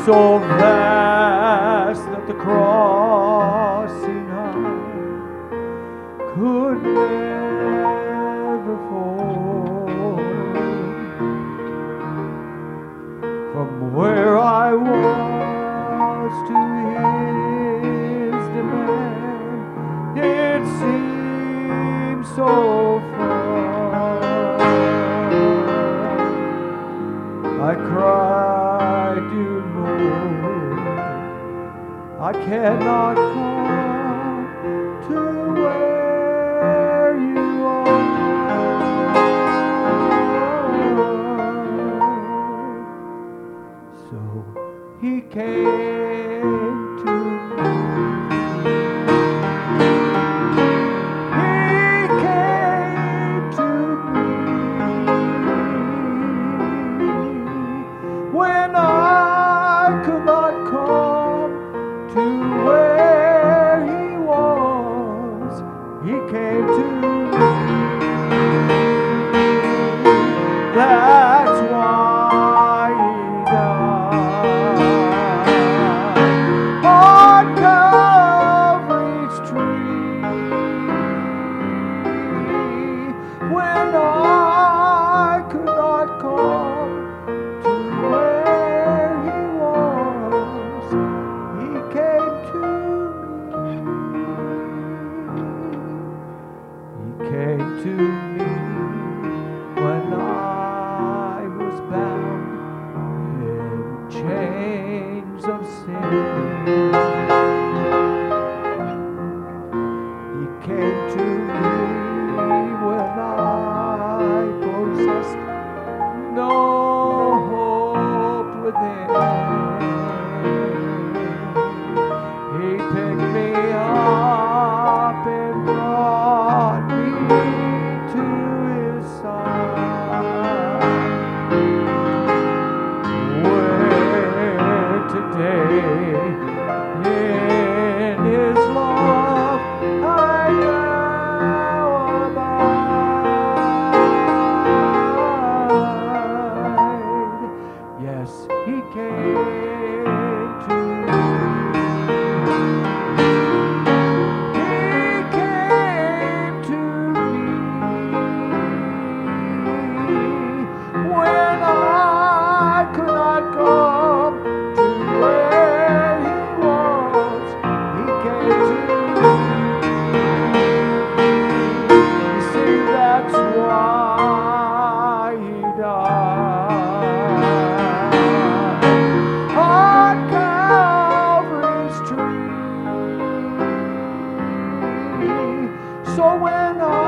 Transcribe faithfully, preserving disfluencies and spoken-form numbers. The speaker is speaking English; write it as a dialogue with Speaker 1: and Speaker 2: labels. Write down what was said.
Speaker 1: so vast that the crossing high could never fall. From where I was to his demand, it seemed so far. I cried, dear Lord, I cannot come to where you are. So he came to me. He came to me when I could not come to where he was. He came to me. That's why he died on Calvary's tree. When I could not come to where he was, he came to me. He came to me when I was bound in chains of sin. He came to me when I possessed no hope within. He picked me up and brought me to his side, where today in his love I now abide. Yes, he came to me. He came to me when I could not come to where he was. He came to me. You see, that's why he died on Calvary's tree. So when I